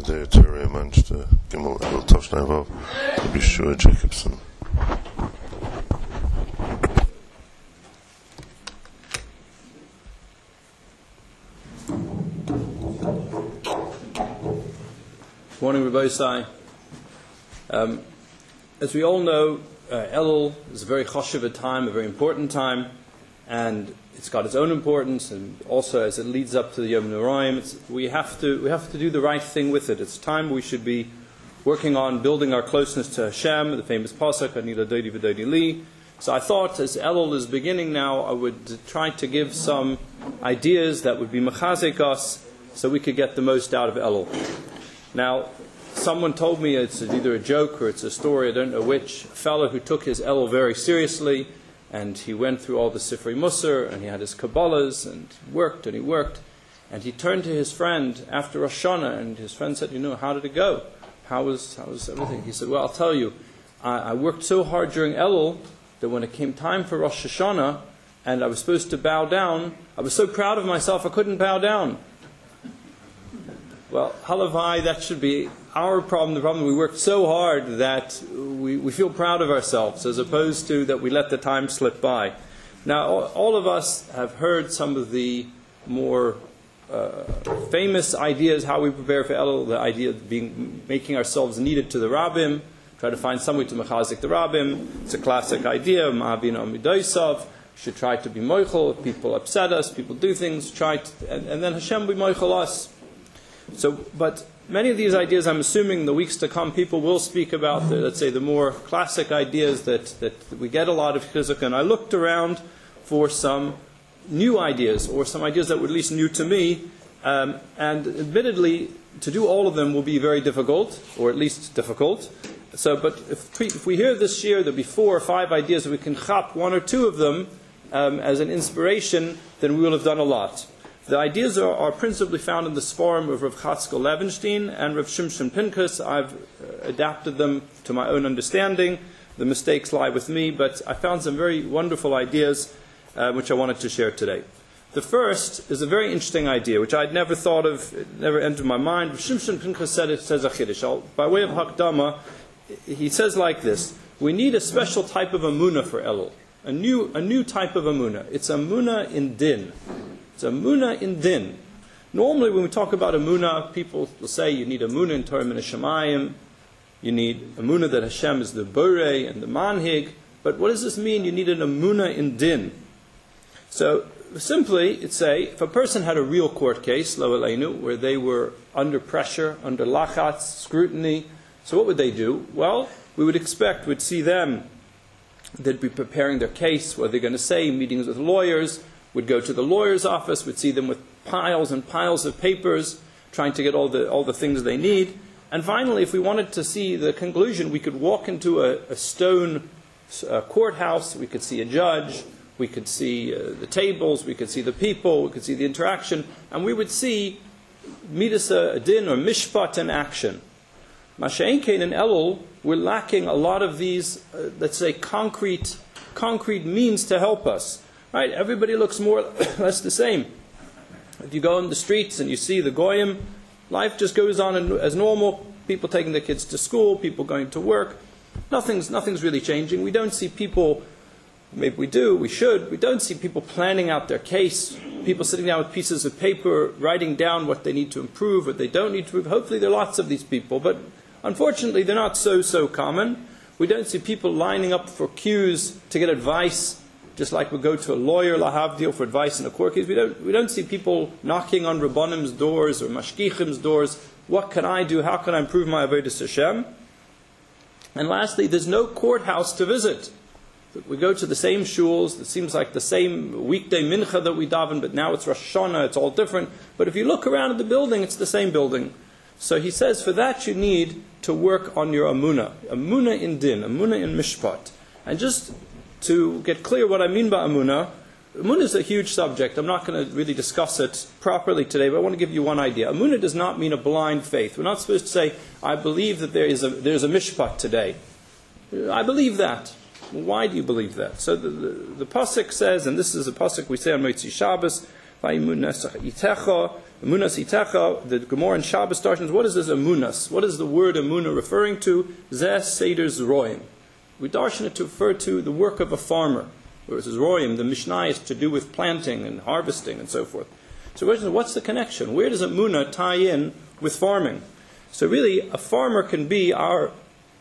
der Theorie meinst du, Gimel Elul Tavshnei Vav, Rabbi Shua Jacobson. Morning, Rabbi Isai. As we all know, Elul is a very chashuv time, a very important time, and it's got its own importance. And also, as it leads up to the Yom Noraim, we have to do the right thing with it. It's time we should be working on building our closeness to Hashem, the famous pasuk Ani L'Dodi V'Dodi Li. So I thought, as Elul is beginning now, I would try to give some ideas that would be mechazek us, so we could get the most out of Elul. Now, someone told me it's either a joke or it's a story, I don't know which, a fellow who took his Elul very seriously, and he went through all the Sifrei Musar, and he had his Kabbalahs, and he worked, and he turned to his friend after Rosh Hashanah, and his friend said, how did it go? How was everything? He said, well, I'll tell you, I worked so hard during Elul, that when it came time for Rosh Hashanah, and I was supposed to bow down, I was so proud of myself I couldn't bow down. Well, halavai, that should be our problem. The problem, we worked so hard that we feel proud of ourselves, as opposed to that we let the time slip by. Now, all of us have heard some of the more famous ideas, how we prepare for Elul, the idea of making ourselves needed to the Rabbim, try to find some way to mechazik the Rabbim. It's a classic idea, Ma'avinu Amidosav. Should try to be moichel. If people upset us, people do things, and then Hashem will be moichel us. So, but many of these ideas, I'm assuming in the weeks to come, people will speak about, the more classic ideas that we get a lot of chizuk. And I looked around for some new ideas, or some ideas that were at least new to me. And admittedly, to do all of them will be very difficult, or at least difficult. So, but if we hear this year, there'll be 4 or 5 ideas that we can chop 1 or 2 of them as an inspiration, then we will have done a lot. The ideas are principally found in the Sforim of Rav Chatzkel Levenstein and Rav Shimshon Pinkus. I've adapted them to my own understanding. The mistakes lie with me, but I found some very wonderful ideas which I wanted to share today. The first is a very interesting idea, which I'd never thought of, it never entered my mind. Rav Shimshon Pinkus says a chiddush. By way of hakdama, he says like this: we need a special type of emunah for Elul, a new type of emunah. It's emunah in din. It's emunah in din. Normally, when we talk about emunah, people will say you need emunah in Torah min hashamayim, you need emunah that Hashem is the borei and the manhig. But what does this mean? You need an emunah in din. So simply, it's say if a person had a real court case, lo aleinu, where they were under pressure, under lachatz, scrutiny. So what would they do? Well, we would expect, we'd see them, they'd be preparing their case, what they're going to say, meetings with lawyers, would go to the lawyer's office, would see them with piles and piles of papers, trying to get all the things they need. And finally, if we wanted to see the conclusion, we could walk into a stone courthouse, we could see a judge, we could see the tables, we could see the people, we could see the interaction, and we would see midas adin or mishpat in action. Masha'en Kein and Elul, we're lacking a lot of these, let's say, concrete means to help us. Right? Everybody looks more or less the same. If you go in the streets and you see the goyim, life just goes on as normal. People taking their kids to school, people going to work. Nothing's really changing. We don't see people, maybe we do, we should, we don't see people planning out their case, people sitting down with pieces of paper, writing down what they need to improve, what they don't need to improve. Hopefully there are lots of these people, but unfortunately they're not so common. We don't see people lining up for queues to get advice, just like we go to a lawyer, lahavdil, for advice in a court case. We don't see people knocking on Rabbanim's doors or Mashkichim's doors. What can I do? How can I improve my avodas Hashem? And lastly, there's no courthouse to visit. We go to the same shuls. It seems like the same weekday mincha that we daven, but now it's Rosh Hashanah. It's all different. But if you look around at the building, it's the same building. So he says, for that you need to work on your emunah in din, emunah in mishpat. And just to get clear what I mean by emunah is a huge subject. I'm not going to really discuss it properly today, but I want to give you one idea. Emunah does not mean a blind faith. We're not supposed to say, I believe that there's a mishpat today. I believe that. Why do you believe that? So the pasuk says, and this is a pasuk we say on Motzi Shabbos, Emunas itecha. The Gemara in Shabbos Darshan. What is this emunas? What is the word emunah referring to? Zeh seder zroim. We darshan it to refer to the work of a farmer. Whereas zroim, the Mishnah, is to do with planting and harvesting and so forth. So what's the connection? Where does emunah tie in with farming? So really, a farmer can be our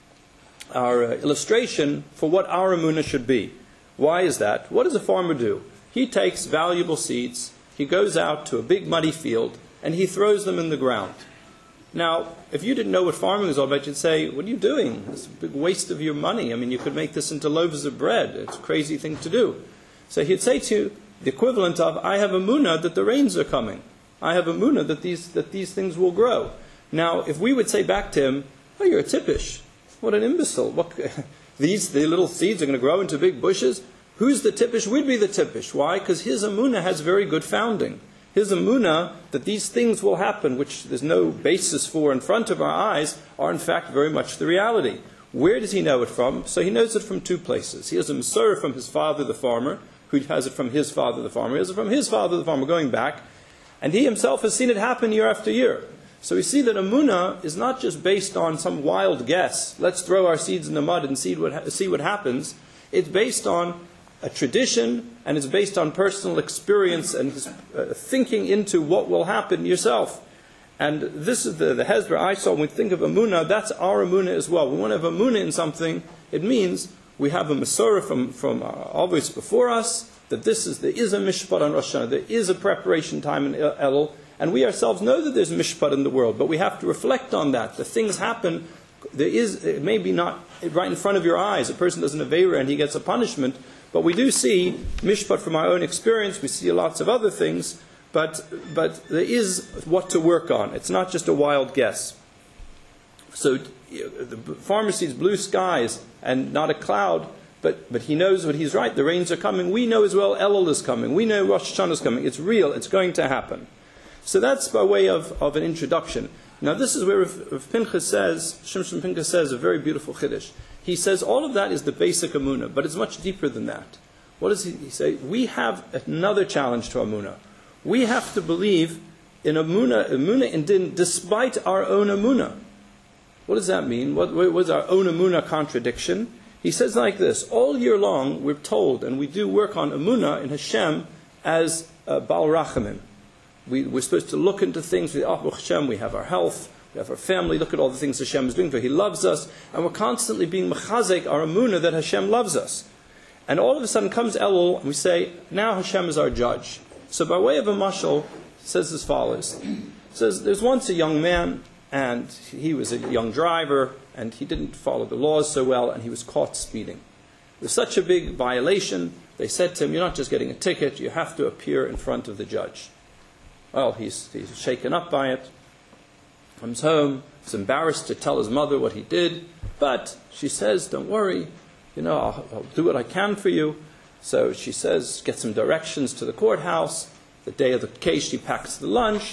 illustration for what our emunah should be. Why is that? What does a farmer do? He takes valuable seeds, he goes out to a big muddy field, and he throws them in the ground. Now, if you didn't know what farming is all about, you'd say, what are you doing? It's a big waste of your money. I mean, you could make this into loaves of bread. It's a crazy thing to do. So he'd say to you, the equivalent of, I have emunah that the rains are coming. I have emunah that these things will grow. Now, if we would say back to him, oh, you're a tippish. What an imbecile. The little seeds are going to grow into big bushes. Who's the tippish? We'd be the tippish. Why? Because his emunah has very good founding. His emunah that these things will happen, which there's no basis for in front of our eyes, are in fact very much the reality. Where does he know it from? So he knows it from two places. He has a Masorah from his father, the farmer, who has it from his father, the farmer. He has it from his father, the farmer, going back. And he himself has seen it happen year after year. So we see that emunah is not just based on some wild guess. Let's throw our seeds in the mud and see what happens. It's based on a tradition, and it's based on personal experience and his thinking into what will happen yourself. And this is the Hezbollah I saw when we think of emunah. That's our emunah as well. We want to have emunah in something. It means we have a Masorah from our Avos before us, that there is a mishpat on Rosh Hashanah, there is a preparation time in Elul, and we ourselves know that there's mishpat in the world, but we have to reflect on that. The things happen. It may be not right in front of your eyes. A person does an aveira and he gets a punishment, but we do see mishpat from our own experience. We see lots of other things, but there is what to work on. It's not just a wild guess. So the farmer sees blue skies and not a cloud, but he knows what he's right. The rains are coming. We know as well Elul is coming. We know Rosh Hashanah is coming. It's real. It's going to happen. So that's by way of an introduction. Now this is where Rav Pinchas says, Shimshon Pinchas says a very beautiful chiddush. He says all of that is the basic emunah, but it's much deeper than that. What does he say? We have another challenge to emunah. We have to believe in emunah in din, despite our own emunah. What does that mean? What was our own emunah contradiction? He says like this: all year long we're told, and we do work on emunah in Hashem as Baal Rachamim. We're supposed to look into things with Hashem. We have our health, we have our family. Look at all the things Hashem is doing for. He loves us, and we're constantly being mechazek our emunah that Hashem loves us. And all of a sudden comes Elul, and we say, now Hashem is our judge. So by way of a mashal, it says as follows. It says, there's once a young man, and he was a young driver, and he didn't follow the laws so well, and he was caught speeding. It was such a big violation, they said to him, you're not just getting a ticket, you have to appear in front of the judge. Well, he's shaken up by it, comes home, he's embarrassed to tell his mother what he did, but she says, don't worry, I'll do what I can for you. So she says, get some directions to the courthouse. The day of the case, she packs the lunch,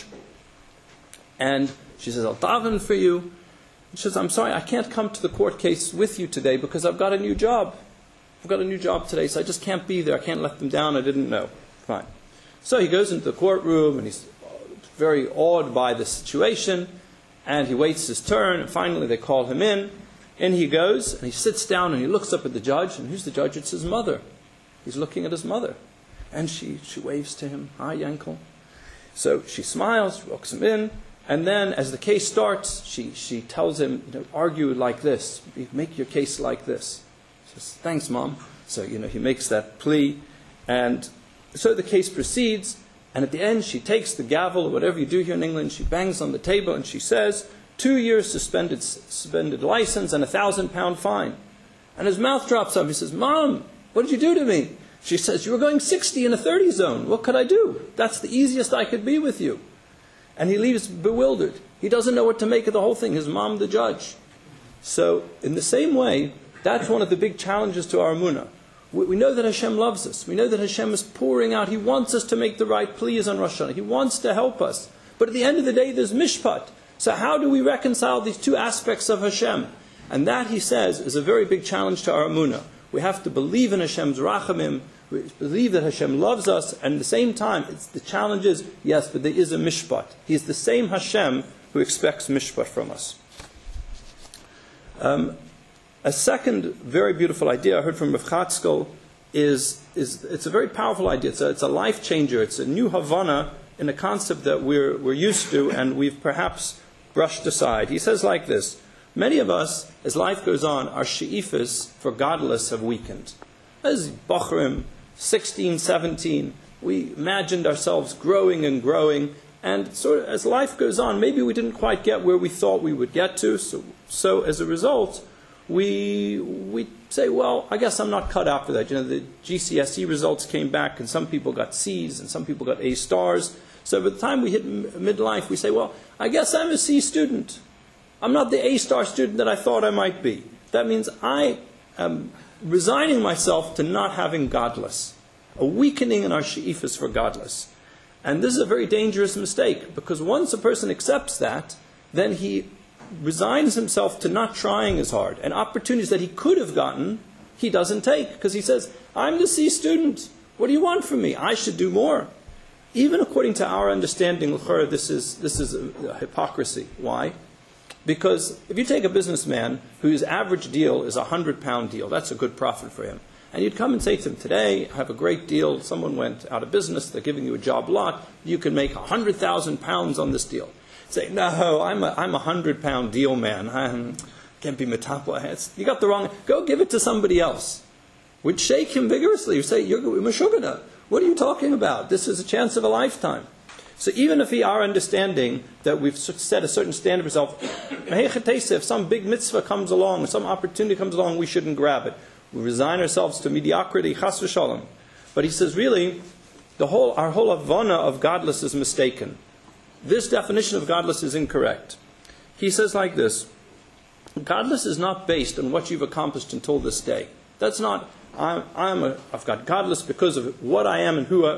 and she says, I'll daven for you. She says, I'm sorry, I can't come to the court case with you today because I've got a new job. I've got a new job today, so I just can't be there. I can't let them down. I didn't know. Fine. So he goes into the courtroom, and he's very awed by the situation, and he waits his turn, and finally they call him in. In he goes, and he sits down, and he looks up at the judge, and who's the judge? It's his mother. He's looking at his mother. And she waves to him, hi, Yankel. So she smiles, she welcomes him in, and then as the case starts, she tells him, argue like this, make your case like this. He says, thanks, Mom. So, he makes that plea, and so the case proceeds, and at the end she takes the gavel, or whatever you do here in England, she bangs on the table and she says, 2 years suspended license and £1,000 fine. And his mouth drops up. He says, Mom, what did you do to me? She says, you were going 60 in a 30 zone. What could I do? That's the easiest I could be with you. And he leaves bewildered. He doesn't know what to make of the whole thing. His mom, the judge. So in the same way, that's one of the big challenges to our emunah. We know that Hashem loves us. We know that Hashem is pouring out. He wants us to make the right pleas on Rosh Hashanah. He wants to help us. But at the end of the day, there's mishpat. So how do we reconcile these two aspects of Hashem? And that, he says, is a very big challenge to our emunah. We have to believe in Hashem's rachamim. We believe that Hashem loves us, and at the same time, the challenge is, yes, but there is a mishpat. He is the same Hashem who expects mishpat from us. A second very beautiful idea I heard from Rav Chatzkel is it's a very powerful idea. It's a life changer. It's a new Havana in a concept that we're used to and we've perhaps brushed aside. He says like this: many of us, as life goes on, our she'ifas for godless have weakened. As Bachrim, 16, 17, we imagined ourselves growing and growing, and sort of as life goes on, maybe we didn't quite get where we thought we would get to, so as a result, we say, well, I guess I'm not cut out for that. You know, the GCSE results came back, and some people got C's, and some people got A stars. So by the time we hit midlife, we say, well, I guess I'm a C student. I'm not the A star student that I thought I might be. That means I am resigning myself to not having godless, a weakening in our she'ifas for godless. And this is a very dangerous mistake, because once a person accepts that, then he resigns himself to not trying as hard. And opportunities that he could have gotten, he doesn't take, because he says, I'm the C student. What do you want from me? I should do more. Even according to our understanding, this is a hypocrisy. Why? Because if you take a businessman whose average deal is a £100 deal, that's a good profit for him. And you'd come and say to him, today, I have a great deal, someone went out of business, they're giving you a job lot, you can make £100,000 on this deal. Say, no, I'm a £100 deal man. I can't be metapla. You got the wrong, go give it to somebody else. We'd shake him vigorously. We'd say, you're Meshugana. What are you talking about? This is a chance of a lifetime. So even if we are understanding that we've set a certain standard for ourselves, if some big mitzvah comes along, some opportunity comes along, we shouldn't grab it. We resign ourselves to mediocrity, chas v'shalom. But he says, really, our whole havana of godless is mistaken. This definition of godless is incorrect. He says like this: godless is not based on what you've accomplished until this day. That's not, I've got godless because of what I am and who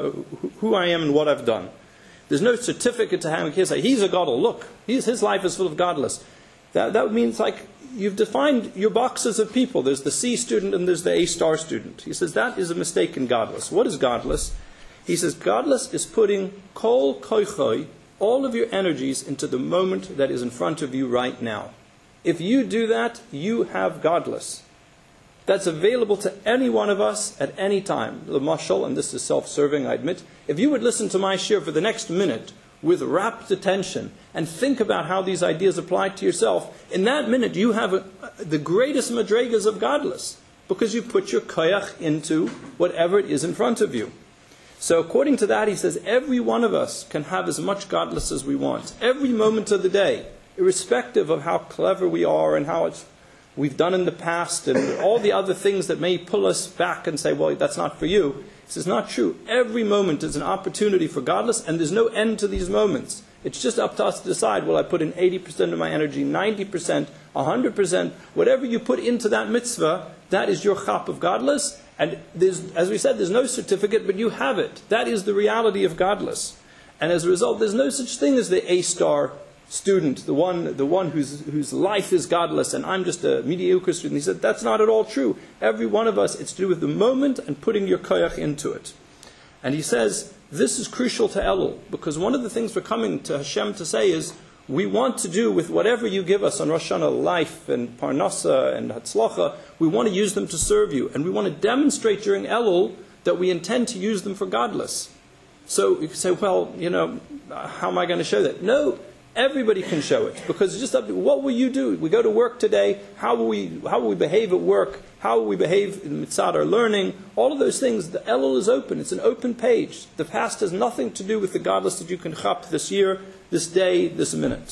I am and what I've done. There's no certificate to him. He say he's a godel. Look, his life is full of godless. That means like you've defined your boxes of people. There's the C student and there's the A star student. He says that is a mistake in godless. What is godless? He says godless is putting kol koichoi, all of your energies, into the moment that is in front of you right now. If you do that, you have godless. That's available to any one of us at any time. The mashal, and this is self-serving, I admit, if you would listen to my shir for the next minute with rapt attention and think about how these ideas apply to yourself, in that minute you have the greatest madregas of godless, because you put your koyach into whatever it is in front of you. So according to that, he says, every one of us can have as much godless as we want, every moment of the day, irrespective of how clever we are and how we've done in the past and all the other things that may pull us back and say, well, that's not for you. He says, not true. Every moment is an opportunity for godless, and there's no end to these moments. It's just up to us to decide, will I put in 80% of my energy, 90%, 100%, whatever you put into that mitzvah, that is your chap of godless. And as we said, there's no certificate, but you have it. That is the reality of godless. And as a result, there's no such thing as the A-star student, the one whose life is godless, and I'm just a mediocre student. He said, that's not at all true. Every one of us, it's to do with the moment and putting your koyach into it. And he says, this is crucial to Elul, because one of the things we're coming to Hashem to say is, we want to do with whatever you give us on Rosh Hashanah, life and Parnasa and Hatzlacha, we want to use them to serve you. And we want to demonstrate during Elul that we intend to use them for godless. So you can say, well, how am I going to show that? No, everybody can show it, because it's just up to what will you do? We go to work today, how will we behave at work? How will we behave in mitzvah or learning? All of those things, the Elul is open. It's an open page. The past has nothing to do with the godless that you can chap this year, this day, this minute.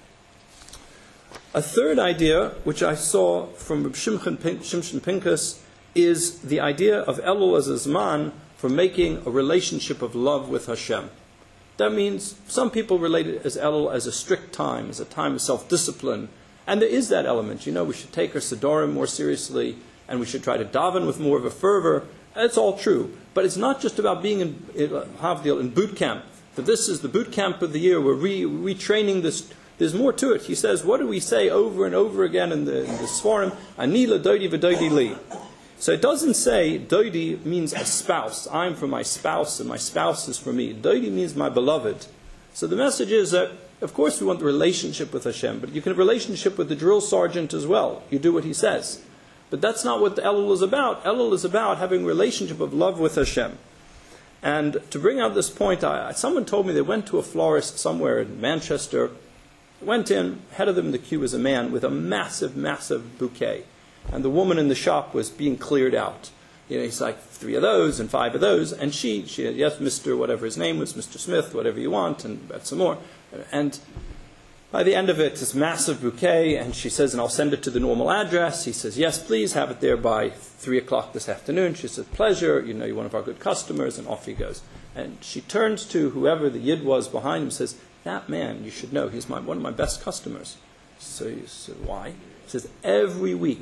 A third idea, which I saw from Reb Shimshon Pinkus, is the idea of Elul as a zman for making a relationship of love with Hashem. That means some people relate it as Elul as a strict time, as a time of self-discipline. And there is that element. We should take our Sidorim more seriously, and we should try to daven with more of a fervor. It's all true. But it's not just about being in boot camp. That this is the boot camp of the year. We're retraining this. There's more to it. He says, what do we say over and over again in the Sfarim? Ani l'doidi v'doidi li. So it doesn't say Doidi means a spouse. I'm for my spouse and my spouse is for me. Doidi means my beloved. So the message is that, of course, we want the relationship with Hashem, but you can have a relationship with the drill sergeant as well. You do what he says. But that's not what the Elul is about. Elul is about having a relationship of love with Hashem. And to bring out this point, someone told me they went to a florist somewhere in Manchester, went in, head of them in the queue was a man with a massive, massive bouquet. And the woman in the shop was being cleared out. He's like, 3 of those and 5 of those. And she yes, Mr. whatever his name was, Mr. Smith, whatever you want, and some more. And by the end of it, this massive bouquet, and she says, and I'll send it to the normal address. He says, yes, please, have it there by 3 o'clock this afternoon. She says, pleasure, you're one of our good customers, and off he goes. And she turns to whoever the Yid was behind him and says, that man, you should know, he's one of my best customers. So he said, why? He says, every week,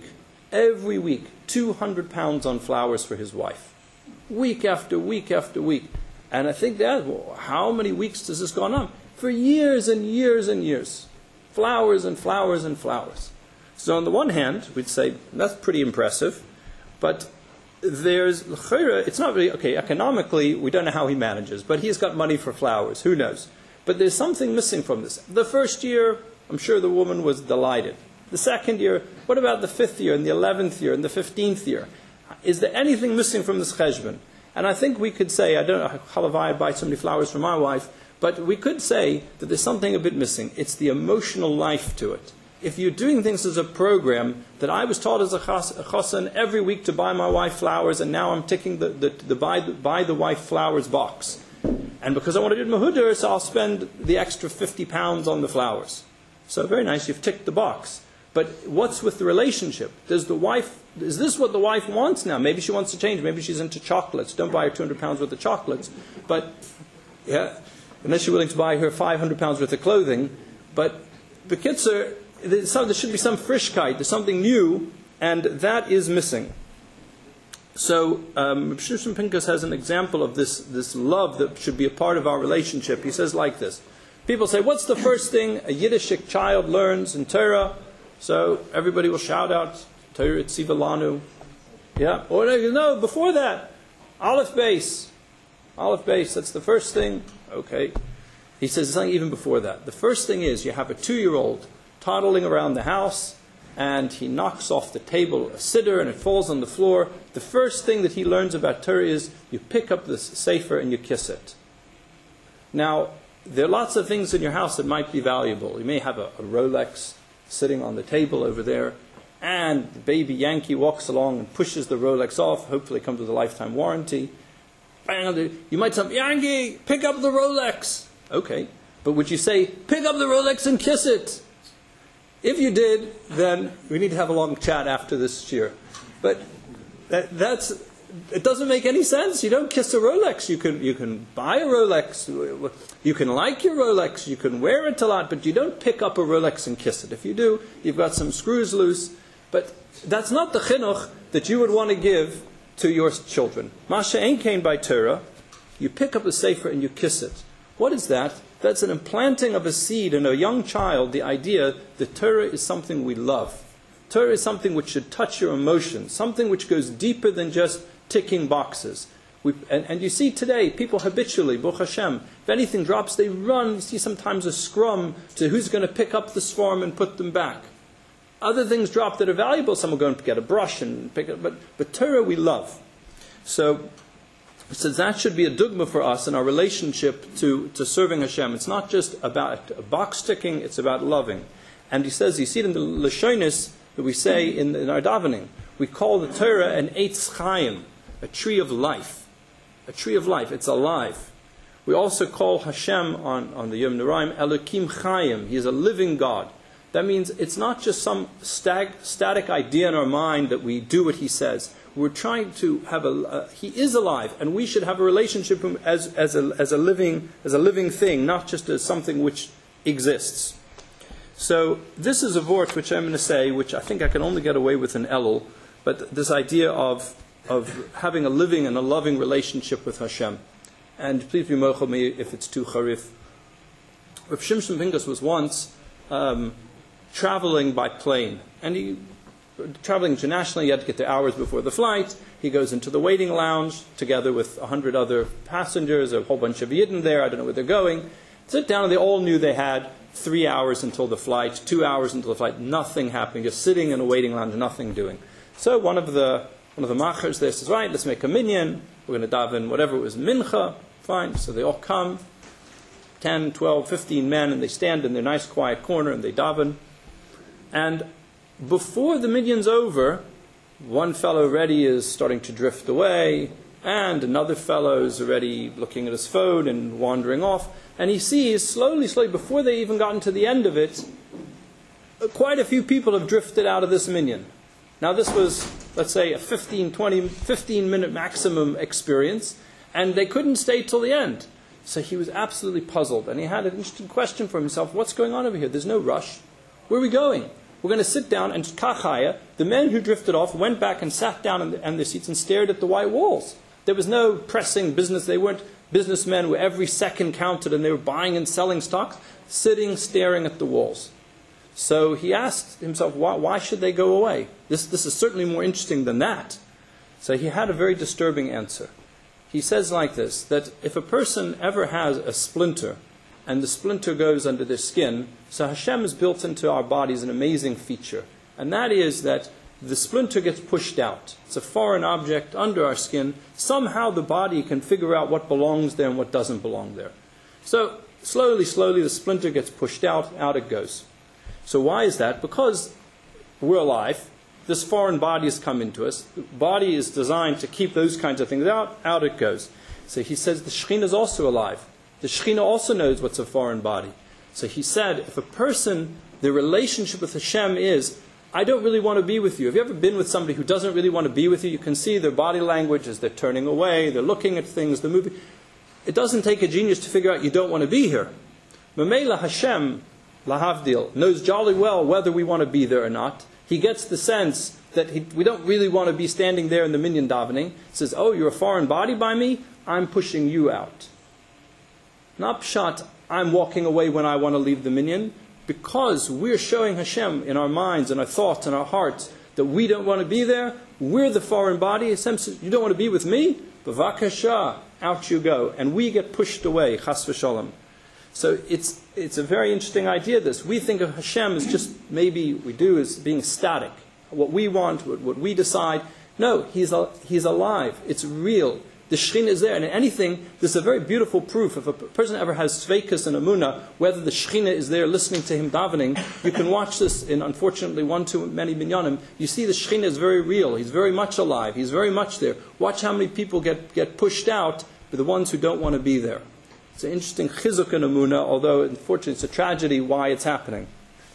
200 pounds on flowers for his wife. Week after week after week. And I think how many weeks does this go on? For years and years and years. Flowers and flowers and flowers. So on the one hand, we'd say, that's pretty impressive. But it's not really, okay, economically, we don't know how he manages. But he's got money for flowers. Who knows? But there's something missing from this. The first year, I'm sure the woman was delighted. The second year, what about the 5th year and the 11th year and the 15th year? Is there anything missing from this cheshbon? And I think we could say, I don't know how I buy so many flowers for my wife, but we could say that there's something a bit missing. It's the emotional life to it. If you're doing things as a program, that I was taught as a chassan every week to buy my wife flowers, and now I'm ticking the buy the wife flowers box. And because I want to do Mahudr, so I'll spend the extra 50 pounds on the flowers. So very nice, you've ticked the box. But what's with the relationship? Is this what the wife wants now? Maybe she wants to change. Maybe she's into chocolates. Don't buy her 200 pounds worth of chocolates. But, unless you're willing to buy her 500 pounds worth of clothing. But, Bekitzer, there should be some frischkeit. There's something new, and that is missing. So, Shimshon Pinkus has an example of this love that should be a part of our relationship. He says like this. People say, what's the first thing a Yiddish child learns in Torah? So everybody will shout out, Torah Tziva Lanu. Yeah? Or no, before that, Aleph Beis. Aleph Beis, that's the first thing. Okay. He says something even before that. The first thing is you have a 2-year-old toddling around the house, and he knocks off the table a siddur, and it falls on the floor. The first thing that he learns about Torah is you pick up the sefer and you kiss it. Now, there are lots of things in your house that might be valuable. You may have a Rolex sitting on the table over there, and the baby Yankee walks along and pushes the Rolex off. Hopefully it comes with a lifetime warranty. You might say, Yankee, pick up the Rolex. Okay, but would you say, pick up the Rolex and kiss it? If you did, then we need to have a long chat after this year. But it doesn't make any sense. You don't kiss a Rolex. You can buy a Rolex. You can like your Rolex. You can wear it a lot, but you don't pick up a Rolex and kiss it. If you do, you've got some screws loose. But that's not the chinuch that you would want to give to your children. Masha ein kain by Torah. You pick up a sefer and you kiss it. What is that? That's an implanting of a seed in a young child, the idea that Torah is something we love. Torah is something which should touch your emotions, something which goes deeper than just ticking boxes. And you see today, people habitually, Baruch Hashem, if anything drops, they run. You see sometimes a scrum to who's going to pick up the swarm and put them back. Other things drop that are valuable. Some will go and get a brush and pick it. But Torah we love. So that should be a dogma for us in our relationship to serving Hashem. It's not just about box ticking, it's about loving. And he says, you see it in the Lashonis that we say in our davening. We call the Torah an Eitz Chaim, a tree of life. A tree of life, it's alive. We also call Hashem on the Yom Naraim Elokim Chaim. He is a living God. That means it's not just some static idea in our mind that we do what he says. We're trying to have he is alive, and we should have a relationship with him as a living thing, not just as something which exists. So this is a vort which I'm going to say, which I think I can only get away with in Elul, but this idea of having a living and a loving relationship with Hashem. And please be mochel me if it's too charif. Rav Shimshon Pinkus was once traveling by plane, and he traveling internationally, he had to get there hours before the flight. He goes into the waiting lounge together with 100 other passengers, a whole bunch of Yidden there, I don't know where they're going. Sit down, and they all knew they had 3 hours until the flight, 2 hours until the flight, nothing happening, just sitting in a waiting lounge, nothing doing. So one of the machers there says, right, let's make a minyan, we're going to daven whatever it was, mincha, fine. So they all come, 10, 12, 15 men, and they stand in their nice quiet corner and they daven. And before the minyan's over, one fellow already is starting to drift away, and another fellow is already looking at his phone and wandering off. And he sees, slowly, before they even gotten to the end of it, quite a few people have drifted out of this minyan. Now this was, let's say, a 15-minute maximum experience, and they couldn't stay till the end. So he was absolutely puzzled, and he had an interesting question for himself. What's going on over here? There's no rush. Where are we going? We're going to sit down, and kachaya, the men who drifted off went back and sat down in their seats and stared at the white walls. There was no pressing business. They weren't businessmen where every second counted and they were buying and selling stocks, sitting, staring at the walls. So he asked himself, why should they go away? This is certainly more interesting than that. So he had a very disturbing answer. He says like this, that if a person ever has a splinter, and the splinter goes under their skin, so Hashem has built into our bodies an amazing feature. And that is that the splinter gets pushed out. It's a foreign object under our skin. Somehow the body can figure out what belongs there and what doesn't belong there. So slowly, the splinter gets pushed out it goes. So why is that? Because we're alive. This foreign body has come into us. The body is designed to keep those kinds of things out it goes. So he says the Shekhinah is also alive. The Shekhinah also knows what's a foreign body. So he said, if a person, the relationship with Hashem is, I don't really want to be with you. Have you ever been with somebody who doesn't really want to be with you? You can see their body language as they're turning away, they're looking at things, they're moving. It doesn't take a genius to figure out you don't want to be here. Mamela Hashem, lahavdil, knows jolly well whether we want to be there or not. He gets the sense that we don't really want to be standing there in the minyan davening. He says, oh, you're a foreign body by me? I'm pushing you out. Not pshat, I'm walking away when I want to leave the minyan, because we're showing Hashem in our minds and our thoughts and our hearts that we don't want to be there. We're the foreign body. Hashem says, you don't want to be with me? B'vakasha, out you go. And we get pushed away, chas v'shalom. So it's a very interesting idea, this. We think of Hashem as just, maybe we do, as being static. What we want, what we decide. No, He's alive. It's real. The Shekhinah is there. And in anything, this is a very beautiful proof. If a person ever has Sveikus and Amunah, whether the Shekhinah is there listening to him davening, you can watch this in, unfortunately, one too many minyanim. You see the Shekhinah is very real. He's very much alive. He's very much there. Watch how many people get pushed out for the ones who don't want to be there. It's an interesting chizuk in Amunah, although unfortunately it's a tragedy why it's happening.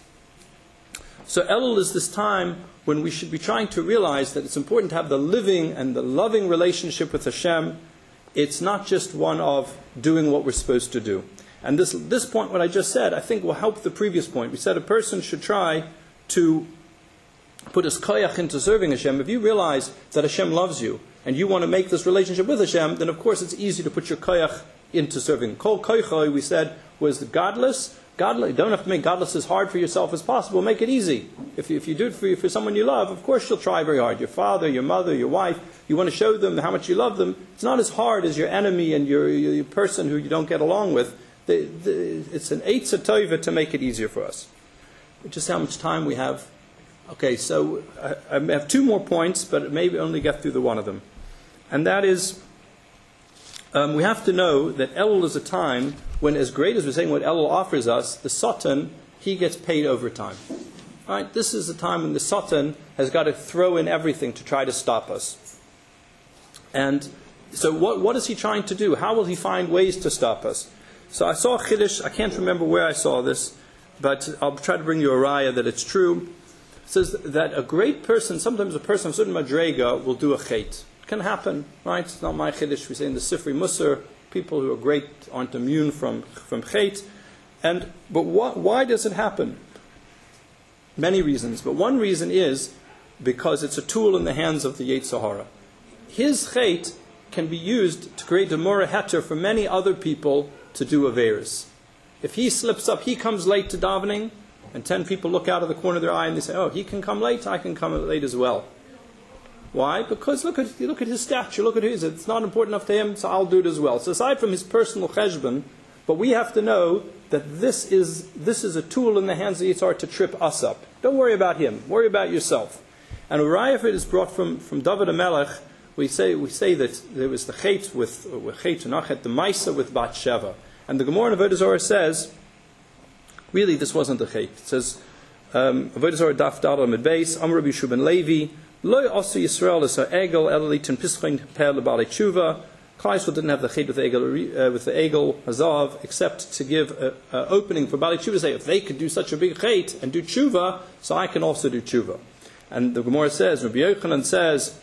So Elul is this time when we should be trying to realize that it's important to have the living and the loving relationship with Hashem. It's not just one of doing what we're supposed to do. And this point, what I just said, I think will help the previous point. We said a person should try to put his koyach into serving Hashem. If you realize that Hashem loves you and you want to make this relationship with Hashem, then of course it's easy to put your koyach into serving. Kol koychoi, we said, was godless. You don't have to make godless as hard for yourself as possible. Make it easy. If you do it for someone you love, of course you'll try very hard. Your father, your mother, your wife, you want to show them how much you love them. It's not as hard as your enemy and your person who you don't get along with. It's an eitz tova to make it easier for us. Just how much time we have. Okay, so I have two more points, but maybe only get through the one of them. And that is, we have to know that Elul is a time when, as great as we're saying what Elul offers us, the Satan, he gets paid overtime. Right? This is a time when the Satan has got to throw in everything to try to stop us. And so what is he trying to do? How will he find ways to stop us? So I saw a chiddush, I can't remember where I saw this, but I'll try to bring you a raya that it's true. It says that a great person, sometimes a person of certain madrega will do a chet. It can happen, right? It's not my chiddush. We say in the Sifri Musar, people who are great aren't immune from chet. But why does it happen? Many reasons. But one reason is because it's a tool in the hands of the Yetzer Hara. His chet can be used to create a mora heter for many other people to do averis. If he slips up, he comes late to davening, and 10 people look out of the corner of their eye and they say, oh, he can come late, I can come late as well. Why? Because look at his stature, look at his, it's not important enough to him, so I'll do it as well. So aside from his personal cheshbon, but we have to know that this is a tool in the hands of Yitzhar to trip us up. Don't worry about him, worry about yourself. And Uriah is brought from David HaMelech. We say that there was the Chet with Chet Nachet, the Maisa with Bathsheba. And the Gemara in Avodah Zarah says, really this wasn't the Chet. It says, Avodah Zarah Daf Dal Amid Beis, Amr Rabbi Yeshua ben Levi, Lo Asu Yisrael is Egel Elalitin Pischein Per Lebali Tshuva. Klal Yisrael didn't have the Chet with the Egel Hazav, except to give an opening for Bali Tshuva to say, if they could do such a big Chet and do Tshuva, so I can also do Tshuva. And the Gemara says, Rabbi Yochanan says,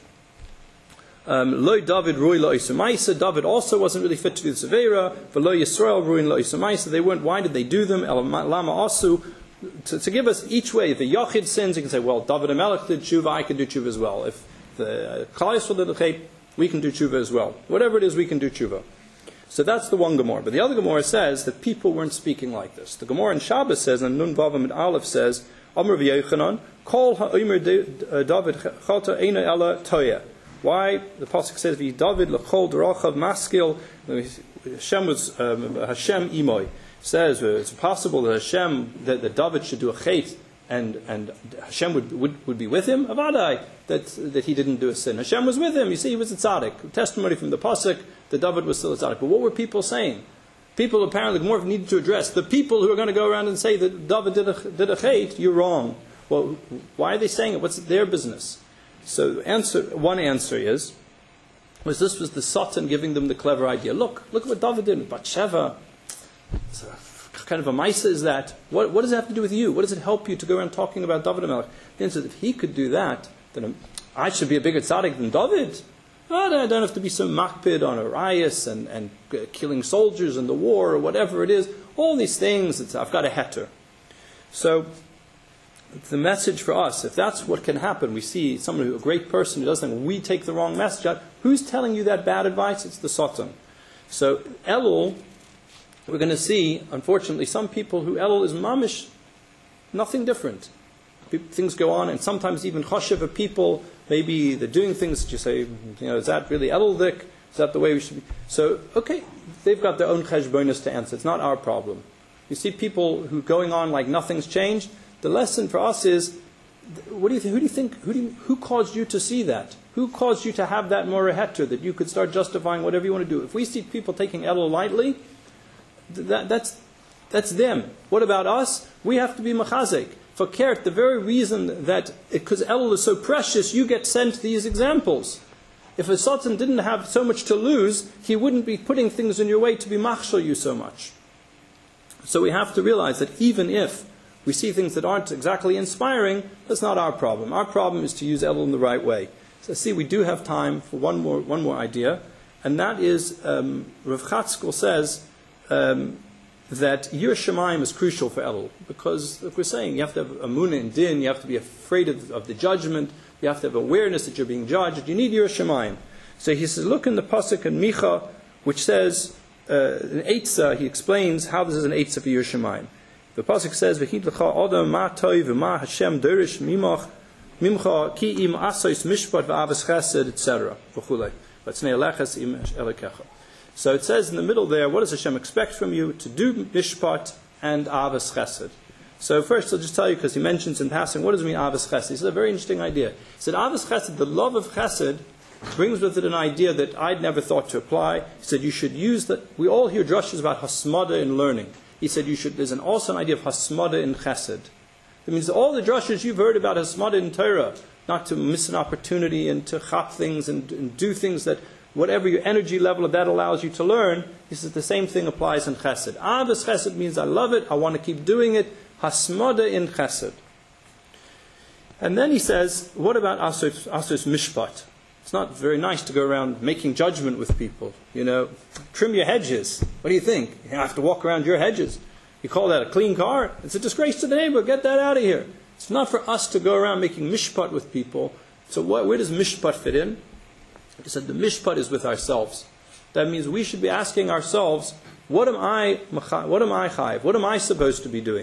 Lo David Rui Lo Isamaisa. David also wasn't really fit to do the Severa. For Lo Yisrael Ruin Lo Isamaisa. They weren't. Why did they do them? El Lama Asu. To give us each way. If the Yachid sins, you can say, well, David HaMelech did Tshuva, I can do Tshuva as well. If the Klal Yisrael did the Chet, we can do Tshuva as well. Whatever it is, we can do Tshuva. So that's the one Gemara. But the other Gemara says that people weren't speaking like this. The Gemara in Shabbos says, and Nun Vavam and Aleph says, Amr v'Yochanan, Kol ha'omer David chata eina ela toya. Why? The Pasuk says, David l'chol d'rachav maskil. Hashem was Hashem imoy. Says it's possible that that David should do a chet and Hashem would be with him. Avadai, that he didn't do a sin. Hashem was with him. You see, he was a tzaddik. Testimony from the Pasuk that David was still a tzaddik. But what were people saying? People apparently more needed to address the people who are going to go around and say that David did a chet. You're wrong. Well, why are they saying it? What's their business? So one answer was this was the Satan giving them the clever idea. Look at what David did with Bathsheba. Kind of a Maisa is that? What does it have to do with you? What does it help you to go around talking about David HaMelech? The answer is, if he could do that, then I should be a bigger tzaddik than David. I don't have to be so makpid on Arias and killing soldiers in the war or whatever it is. All these things, I've got a heter. So the message for us, if that's what can happen, we see a great person who does something, we take the wrong message out. Who's telling you that bad advice? It's the Satan. So Elul, we're going to see, unfortunately, some people who Elul is mamish, nothing different. Things go on, and sometimes even choshev of people, maybe they're doing things that you say, is that really Elul-dik? Is that the way we should be? So, okay, they've got their own cheshbonos to answer. It's not our problem. You see people who are going on like nothing's changed. The lesson for us is, what do you think? Who do you think? Who caused you to see that? Who caused you to have that moreh heter, that you could start justifying whatever you want to do? If we see people taking Elul lightly, that's them. What about us? We have to be machazek. For Kert, the very reason that, because Elul is so precious, you get sent these examples. If a Satan didn't have so much to lose, he wouldn't be putting things in your way to be machshel you so much. So we have to realize that even if we see things that aren't exactly inspiring, that's not our problem. Our problem is to use Elul in the right way. So see, we do have time for one more idea, and that is, Rav Chatzkel says, that Yirah Shamayim is crucial for Elul, because, like we're saying, you have to have Amunah and Din, you have to be afraid of the judgment, you have to have awareness that you're being judged, you need Yirah Shamayim. So he says, look in the Pasuk in Micha, which says, in Eitzah, he explains how this is an Eitzah for Yirah Shamayim. The Pasuk says, V'hid l'cha Adam ma toiv v'ma Hashem derish mimcha ki im asois mishpat v'avas chesed, etc. V'chulei. V'tznei aleches im elekecha. So it says in the middle there, what does Hashem expect from you? To do mishpat and avas chesed. So first I'll just tell you, because he mentions in passing, what does it mean avas chesed? This is a very interesting idea. He said avas chesed, the love of chesed, brings with it an idea that I'd never thought to apply. He said you should use that. We all hear drushes about hasmada in learning. He said there's also an idea of hasmada in chesed. That means all the drushes you've heard about hasmada in Torah, not to miss an opportunity and to chop things and do things that whatever your energy level of that allows you to learn, he says the same thing applies in chesed. Avas chesed means I love it, I want to keep doing it. Hasmada in chesed. And then he says, what about asos mishpat? It's not very nice to go around making judgment with people. Trim your hedges. What do you think? You have to walk around your hedges. You call that a clean car? It's a disgrace to the neighbor. Get that out of here. It's not for us to go around making mishpat with people. So where does mishpat fit in? He said the mishpat is with ourselves. That means we should be asking ourselves, what am I chayiv? What am I supposed to be doing?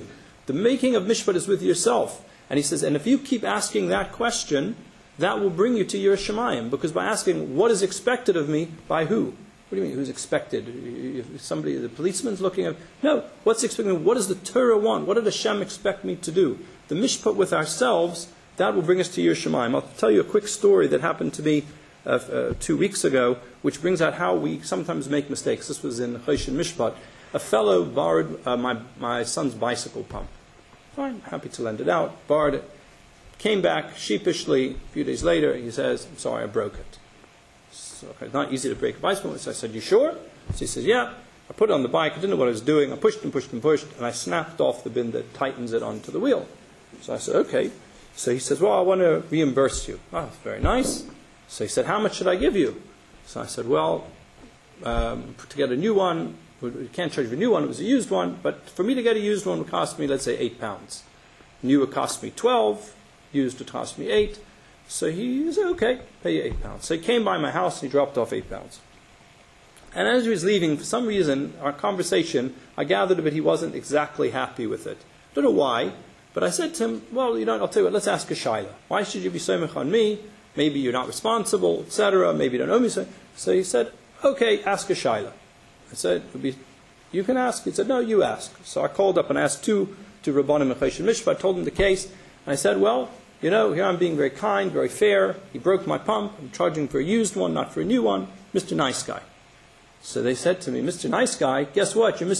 The making of mishpat is with yourself. And he says, and if you keep asking that question, that will bring you to your Shemayim. Because by asking, what is expected of me, by who? What do you mean, who's expected? If somebody, the policeman's looking at, no, what's expected? What does the Torah want? What did Hashem expect me to do? The mishpat with ourselves, that will bring us to your Shemayim. I'll tell you a quick story that happened to me 2 weeks ago, which brings out how we sometimes make mistakes. This was in Choshen Mishpat. A fellow borrowed my son's bicycle pump. Fine, happy to lend it out. Borrowed it. Came back sheepishly. A few days later, he says, I'm sorry, I broke it. So, okay, it's not easy to break a bicycle. So I said, you sure? So he says, yeah. I put it on the bike. I didn't know what I was doing. I pushed and pushed and pushed, and I snapped off the bin that tightens it onto the wheel. So I said, okay. So he says, well, I want to reimburse you. Oh, that's very nice. So he said, how much should I give you? So I said, well, to get a new one, we can't charge for a new one, it was a used one, but for me to get a used one would cost me, let's say, £8. New would cost me 12, used would cost me 8. So he said, okay, pay you £8. So he came by my house and he dropped off £8. And as he was leaving, for some reason, our conversation, I gathered that he wasn't exactly happy with it. I don't know why, but I said to him, well, I'll tell you what, let's ask a shaila. Why should you be somech on me? Maybe you're not responsible, etc. Maybe you don't owe me. So he said, okay, ask a shaila. I said, you can ask. He said, no, you ask. So I called up and asked two Rabbanim and Choshen Mishpat. I told them the case. And I said, well, here I'm being very kind, very fair. He broke my pump. I'm charging for a used one, not for a new one. Mr. Nice Guy. So they said to me, Mr. Nice Guy, guess what? You're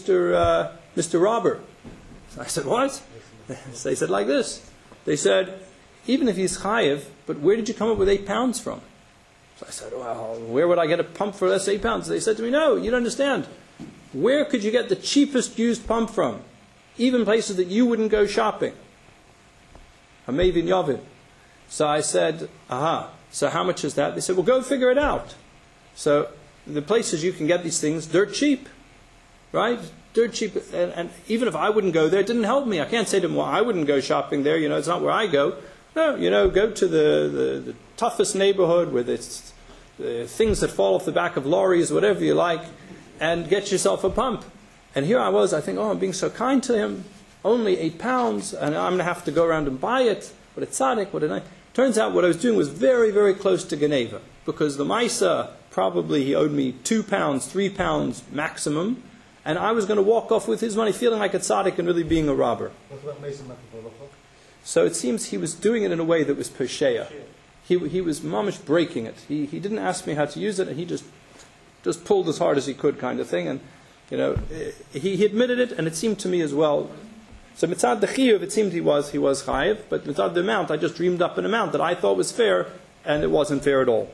Mr. Robber. So I said, what? So they said like this. They said, even if he's chayiv, but where did you come up with £8 from? So I said, well, where would I get a pump for less £8? They said to me, no, you don't understand. Where could you get the cheapest used pump from? Even places that you wouldn't go shopping. Hamevin Yavin. So I said, aha, so how much is that? They said, well, go figure it out. So the places you can get these things, dirt cheap, right? Dirt cheap. And even if I wouldn't go there, it didn't help me. I can't say to them, well, I wouldn't go shopping there. It's not where I go. No, go to the toughest neighborhood where there's things that fall off the back of lorries, whatever you like, and get yourself a pump. And here I was, I think, I'm being so kind to him, only £8, and I'm going to have to go around and buy it. What a tzaddik, what a nice. Turns out what I was doing was very, very close to Geneva, because the Maisa, probably he owed me £2, £3 maximum, and I was going to walk off with his money feeling like a tzaddik and really being a robber. What about Mason Mekabalacha? So it seems he was doing it in a way that was Pesheya. He was mamish breaking it. He didn't ask me how to use it, and he just pulled as hard as he could, kind of thing. And he admitted it, and it seemed to me as well. So mitzad the chiyuv, it seemed he was chayiv, but mitzad the amount, I just dreamed up an amount that I thought was fair, and it wasn't fair at all.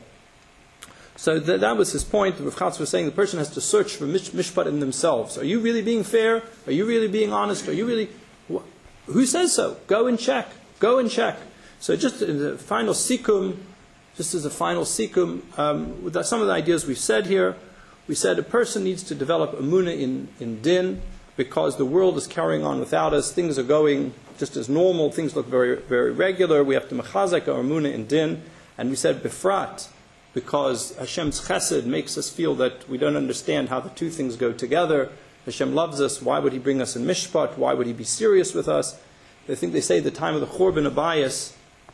So that was his point. Rav Chatz was saying the person has to search for mishpat in themselves. Are you really being fair? Are you really being honest? Are you really? Who says so? Go and check. Go and check. So just in the final sikum, just as a final sikum, with some of the ideas we've said here, we said a person needs to develop emunah in din, because the world is carrying on without us. Things are going just as normal. Things look very, very regular. We have to mechazek our emunah in din. And we said befrat, because Hashem's chesed makes us feel that we don't understand how the two things go together. Hashem loves us. Why would He bring us in mishpat? Why would He be serious with us? I think they say the time of the Churban Abayis,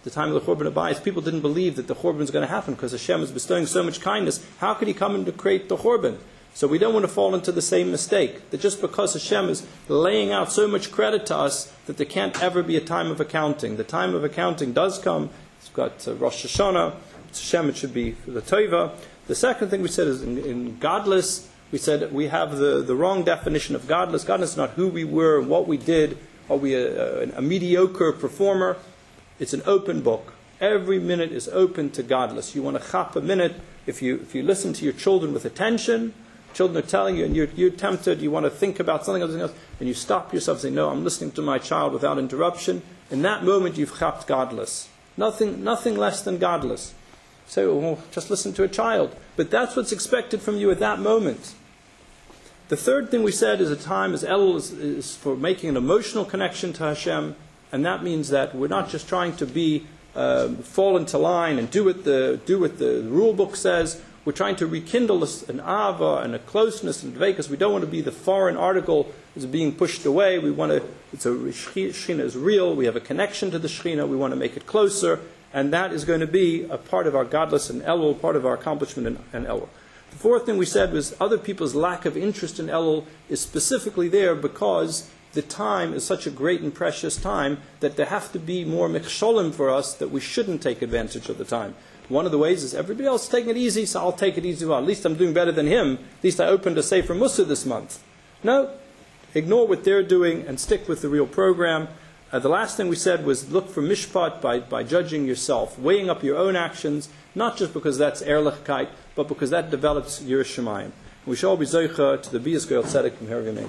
people didn't believe that the Churban was going to happen because Hashem is bestowing so much kindness. How could He come in to create the Churban? So we don't want to fall into the same mistake, that just because Hashem is laying out so much credit to us, that there can't ever be a time of accounting. The time of accounting does come. It's got Rosh Hashanah. It's Hashem, it should be the Tova. The second thing we said is in godless, we said we have the wrong definition of godless. Godless is not who we were and what we did. Are we a mediocre performer? It's an open book. Every minute is open to godless. You want to chap a minute. If you listen to your children with attention, children are telling you, and you're tempted, you want to think about something else, and you stop yourself and say, no, I'm listening to my child without interruption. In that moment, you've chapped godless. Nothing less than godless. So, well, just listen to a child. But that's what's expected from you at that moment. The third thing we said is a time as Elul is for making an emotional connection to Hashem, and that means that we're not just trying to be fall into line and do what the rule book says. We're trying to rekindle an ava and a closeness and dveikus. We don't want to be the foreign article is being pushed away. We want to, Shekhinah is real, we have a connection to the Shekhinah, we want to make it closer, and that is going to be a part of our godless and Elul, part of our accomplishment in Elul. The fourth thing we said was other people's lack of interest in Elul is specifically there because the time is such a great and precious time that there have to be more mechsholim for us that we shouldn't take advantage of the time. One of the ways is everybody else is taking it easy, so I'll take it easy. Well, at least I'm doing better than him. At least I opened a Sefer Mussar this month. No, ignore what they're doing and stick with the real program. The last thing we said was look for mishpat by judging yourself, weighing up your own actions, not just because that's Ehrlichkeit, but because that develops Yiras Shamayim. We shall be Zoicha to the Bias Goyal Tzedek from Hergem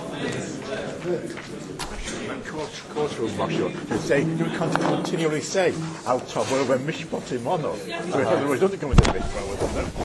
Of course, you can't continually say, "Al Tov," when Mishpat Imono. So in other words, doesn't come into the Mishpat.